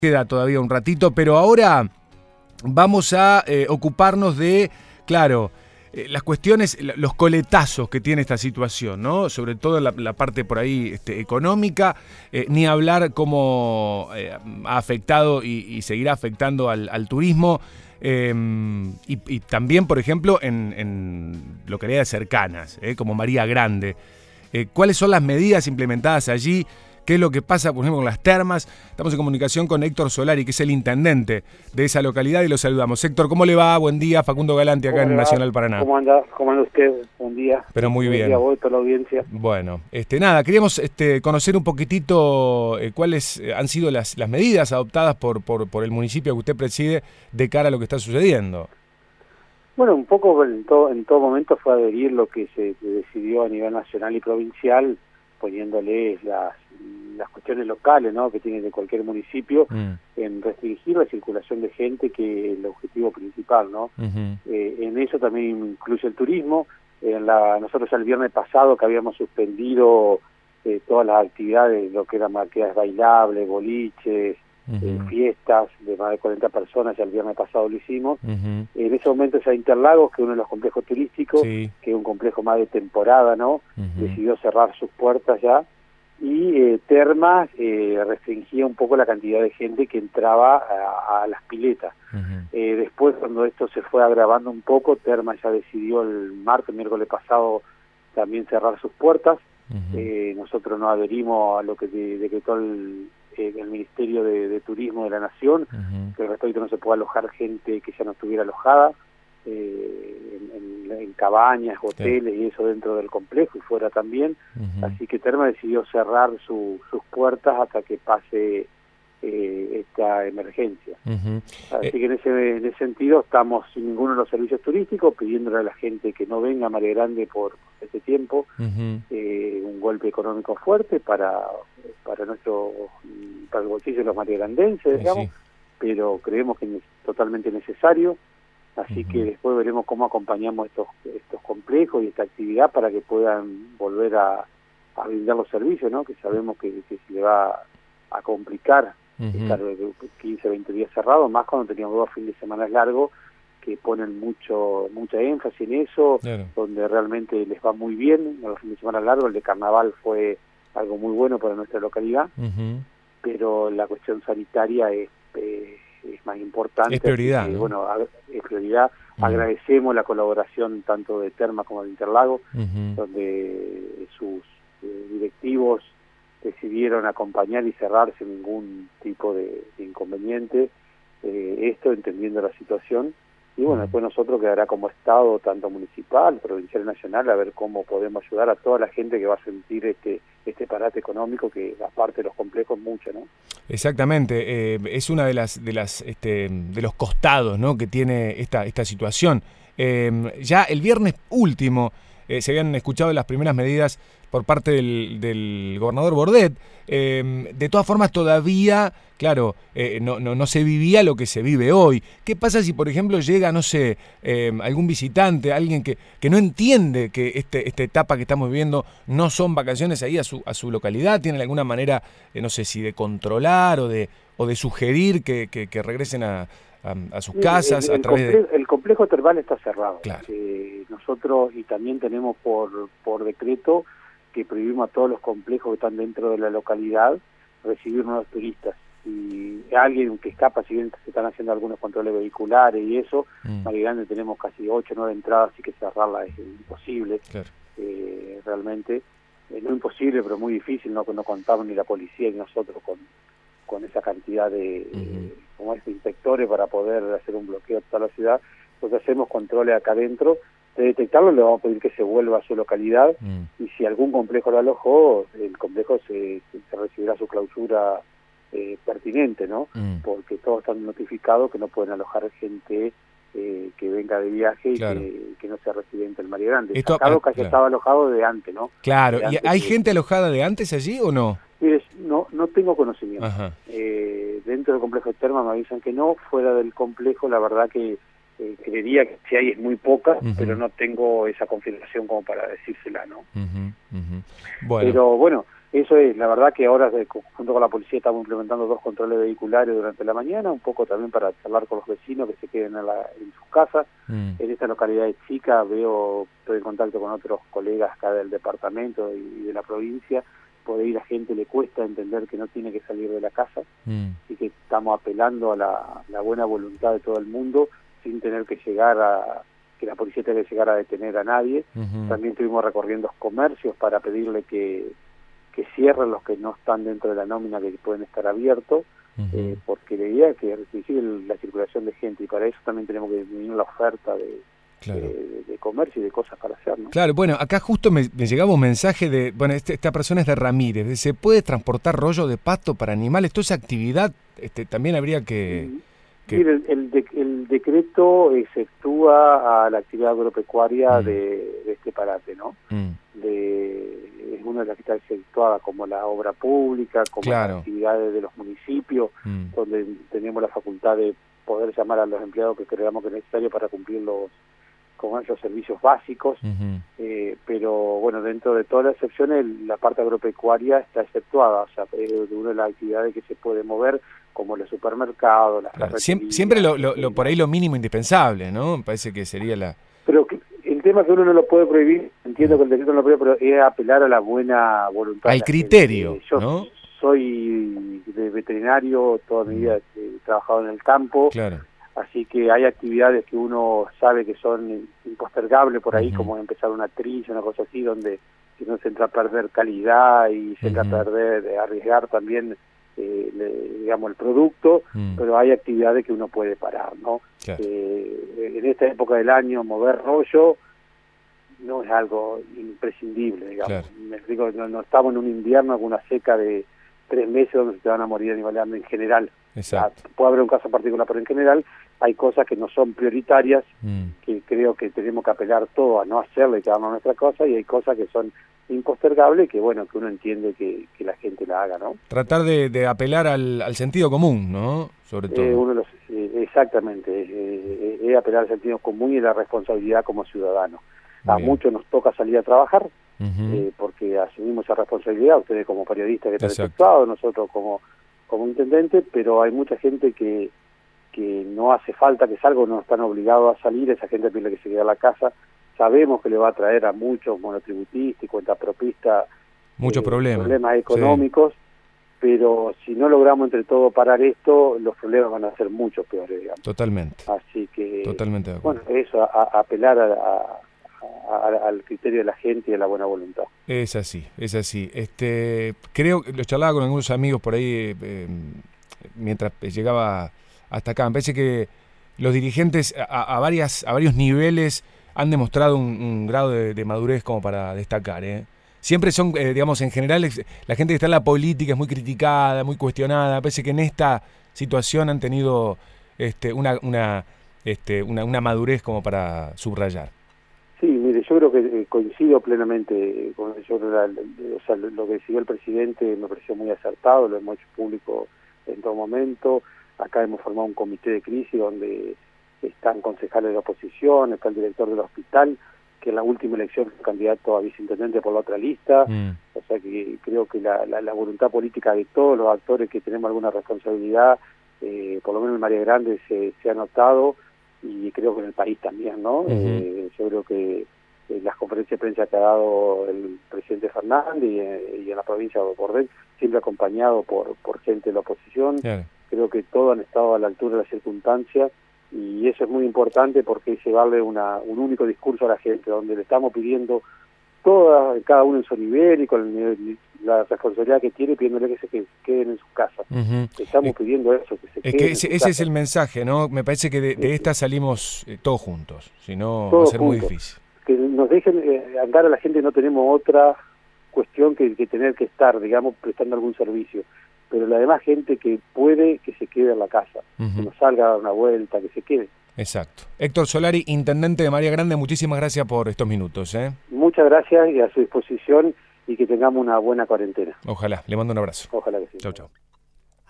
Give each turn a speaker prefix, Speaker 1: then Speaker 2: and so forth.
Speaker 1: Queda todavía un ratito, pero ahora vamos a ocuparnos de, claro, las cuestiones, los coletazos que tiene esta situación, ¿no? Sobre todo la parte por ahí económica, ni hablar cómo ha afectado y seguirá afectando al turismo, y también, por ejemplo, en localidades cercanas, como María Grande. ¿Cuáles son las medidas implementadas allí? ¿Qué es lo que pasa, por ejemplo, con las termas? Estamos en comunicación con Héctor Solari, que es el intendente de esa localidad, y lo saludamos. Héctor, ¿cómo le va? Buen día. Facundo Galante, acá en Nacional Paraná.
Speaker 2: ¿Cómo anda? ¿Cómo anda usted? Buen día.
Speaker 1: Pero muy bien.
Speaker 2: Buen día a vos y toda la audiencia.
Speaker 1: Bueno, nada, queríamos conocer un poquitito cuáles han sido las medidas adoptadas por el municipio que usted preside de cara a lo que está sucediendo.
Speaker 2: Bueno, un poco en todo momento fue adherir lo que se decidió a nivel nacional y provincial, poniéndole las cuestiones locales, ¿no?, que tiene de cualquier municipio, en restringir la circulación de gente, que es el objetivo principal, ¿no? En eso también incluye el turismo. Nosotros el viernes pasado, que habíamos suspendido todas las actividades, lo que eran actividades bailables, boliches, fiestas de más de 40 personas, ya el viernes pasado lo hicimos. En ese momento ya Interlagos, que es uno de los complejos turísticos, que es un complejo más de temporada, ¿no?, decidió cerrar sus puertas ya, y Termas restringía un poco la cantidad de gente que entraba a las piletas. Después, cuando esto se fue agravando un poco, Termas ya decidió el miércoles pasado, también cerrar sus puertas. Nosotros nos adherimos a lo que decretó el Ministerio de Turismo de la Nación, que al respecto no se puede alojar gente que ya no estuviera alojada en cabañas, hoteles y eso dentro del complejo y fuera también. Así que Terma decidió cerrar sus puertas hasta que pase esta emergencia. Así que en ese sentido estamos sin ninguno de los servicios turísticos, pidiéndole a la gente que no venga a María Grande por este tiempo. Un golpe económico fuerte para el bolsillo de los mariagrandenses, digamos, pero creemos que es totalmente necesario. Así que después veremos cómo acompañamos estos complejos y esta actividad para que puedan volver a brindar los servicios, ¿no?, que sabemos que se le va a complicar estar 15, 20 días cerrados, más cuando teníamos 2 fines de semana largos que ponen mucha énfasis en eso, donde realmente les va muy bien. Los fines de semana largos, el de Carnaval fue algo muy bueno para nuestra localidad, pero la cuestión sanitaria es más importante.
Speaker 1: Es prioridad,
Speaker 2: ¿no?
Speaker 1: Bueno,
Speaker 2: es prioridad. Agradecemos la colaboración tanto de Terma como de Interlagos, donde sus directivos decidieron acompañar y cerrar sin ningún tipo de inconveniente, esto entendiendo la situación. Y bueno, después nosotros quedará como Estado, tanto municipal, provincial y nacional, a ver cómo podemos ayudar a toda la gente que va a sentir este parate económico, que aparte de los complejos mucho, ¿no? Exactamente,
Speaker 1: es una de los costados, ¿no?, que tiene esta situación. Ya el viernes último se habían escuchado las primeras medidas por parte del gobernador Bordet. De todas formas, todavía, claro, no se vivía lo que se vive hoy. ¿Qué pasa si, por ejemplo, llega, no sé, algún visitante, alguien que no entiende que esta etapa que estamos viviendo no son vacaciones ahí a su localidad? ¿Tienen alguna manera, no sé, si de controlar o de sugerir que regresen a sus casas a través
Speaker 2: el complejo termal está cerrado.
Speaker 1: Claro.
Speaker 2: Nosotros, y también tenemos por decreto, que prohibimos a todos los complejos que están dentro de la localidad recibir nuevos turistas. Y alguien que escapa, si bien se están haciendo algunos controles vehiculares y eso, María Grande tenemos casi 8 o 9 entradas, así que cerrarla es imposible. Claro. Realmente, no imposible, pero muy difícil. No contamos ni la policía ni nosotros con esa cantidad de inspectores para poder hacer un bloqueo de toda la ciudad. Entonces hacemos controles acá adentro. De detectarlo, le vamos a pedir que se vuelva a su localidad, y si algún complejo lo alojó, el complejo se recibirá su clausura pertinente, ¿no? Porque todos están notificados que no pueden alojar gente que venga de viaje, claro, y que no sea residente del María Grande. Esto casi claro, estaba alojado de antes, ¿no?
Speaker 1: Claro, ¿y hay gente alojada de antes allí o no?
Speaker 2: Mire, no tengo conocimiento. Dentro del complejo de Terma me avisan que no. Fuera del complejo, la verdad que creería que si hay es muy poca, pero no tengo esa confirmación como para decírsela, ¿no?
Speaker 1: Bueno.
Speaker 2: Pero bueno, Eso es, la verdad que ahora junto con la policía estamos implementando 2 controles vehiculares durante la mañana, un poco también para charlar con los vecinos que se queden en sus casas. En esta localidad de Chica estoy en contacto con otros colegas acá del departamento y de la provincia, por ahí la gente le cuesta entender que no tiene que salir de la casa, y que estamos apelando a la buena voluntad de todo el mundo sin tener que que la policía tenga que llegar a detener a nadie. También estuvimos recorriendo comercios para pedirle que cierren los que no están dentro de la nómina, que pueden estar abiertos, porque la idea es que restringir la circulación de gente, y para eso también tenemos que disminuir la oferta de comercio y de cosas para hacer, ¿no?
Speaker 1: Claro, bueno, acá justo me llegaba un mensaje de, bueno, esta persona es de Ramírez, ¿se puede transportar rollo de pasto para animales? Toda esa actividad también habría que...
Speaker 2: Mire, el decreto exceptúa a la actividad agropecuaria de este parate, ¿no? Es una de las que está exceptuada, como la obra pública, como las actividades de los municipios, donde tenemos la facultad de poder llamar a los empleados que creamos que es necesario para cumplir con esos servicios básicos, pero bueno, dentro de todas las excepciones, la parte agropecuaria está exceptuada, o sea, es una de las actividades que se puede mover, como los supermercados, las ferreterías.
Speaker 1: Siempre por ahí lo mínimo indispensable, ¿no? Me parece que sería la...
Speaker 2: Pero el tema es que uno no lo puede prohibir, entiendo que el decreto no lo prohíbe, pero es apelar a la buena voluntad.
Speaker 1: Al criterio,
Speaker 2: yo
Speaker 1: ¿no?
Speaker 2: Soy de veterinario, toda mi vida he trabajado en el campo, así que hay actividades que uno sabe que son impostergables por ahí, como empezar una trilla, una cosa así, donde si no se entra a perder calidad y se entra a arriesgar también digamos el producto, pero hay actividades que uno puede parar, ¿no? En esta época del año mover rollo no es algo imprescindible, digamos. Me explico, no estamos en un invierno con una seca de 3 meses donde se te van a morir animales en general. Puede haber un caso particular, pero en general hay cosas que no son prioritarias, que creo que tenemos que apelar todo a no hacerle y quedarnos nuestra cosa, y hay cosas que son impostergables, que bueno, que uno entiende que la gente la haga, ¿no?
Speaker 1: Tratar de apelar al sentido común, ¿no? Sobre todo.
Speaker 2: Exactamente, es apelar al sentido común y la responsabilidad como ciudadano. A muchos nos toca salir a trabajar, porque asumimos esa responsabilidad, ustedes como periodistas que están efectuados, nosotros como intendente, pero hay mucha gente que no hace falta que salga, no están obligados a salir, esa gente pide que se quede a la casa. Sabemos que le va a traer a muchos monotributistas y cuentapropistas
Speaker 1: muchos
Speaker 2: problemas económicos, pero si no logramos entre todos parar esto, los problemas van a ser mucho peores, digamos.
Speaker 1: Totalmente.
Speaker 2: Así que,
Speaker 1: totalmente de acuerdo.
Speaker 2: Bueno, eso, apelar al criterio de la gente y a la buena voluntad.
Speaker 1: Es así, es así. Creo que lo charlaba con algunos amigos por ahí mientras llegaba hasta acá. Me parece que los dirigentes a varios niveles han demostrado un grado de madurez como para destacar, Siempre son, digamos, en general, la gente que está en la política es muy criticada, muy cuestionada. Me parece que en esta situación han tenido una madurez como para subrayar.
Speaker 2: Sí, mire, yo creo que coincido plenamente con eso. O sea, lo que decidió el presidente me pareció muy acertado, lo hemos hecho público en todo momento. Acá hemos formado un comité de crisis donde están concejales de la oposición, está el director del hospital, que en la última elección fue candidato a viceintendente por la otra lista. O sea que creo que la voluntad política de todos los actores que tenemos alguna responsabilidad, por lo menos en María Grande se ha notado, y creo que en el país también, ¿no? Yo creo que las conferencias de prensa que ha dado el presidente Fernández y en la provincia de Bordel, siempre acompañado por gente de la oposición, creo que todos han estado a la altura de las circunstancias, y eso es muy importante porque es llevarle un único discurso a la gente, donde le estamos pidiendo cada uno en su nivel y con la responsabilidad que tiene, pidiéndole que se queden en sus casas. Estamos pidiendo eso, que se queden.
Speaker 1: Ese es el mensaje, ¿no? Me parece que de esta salimos todos juntos, si no va a ser muy difícil.
Speaker 2: Que nos dejen andar a la gente, no tenemos otra cuestión que tener que estar, digamos, prestando algún servicio. Pero la demás gente que puede, que se quede en la casa, que no salga a dar una vuelta, que se quede.
Speaker 1: Exacto. Héctor Solari, intendente de María Grande, muchísimas gracias por estos minutos.
Speaker 2: Muchas gracias y a su disposición, y que tengamos una buena cuarentena.
Speaker 1: Ojalá, le mando un abrazo.
Speaker 2: Ojalá que sí.
Speaker 1: Chau, chau.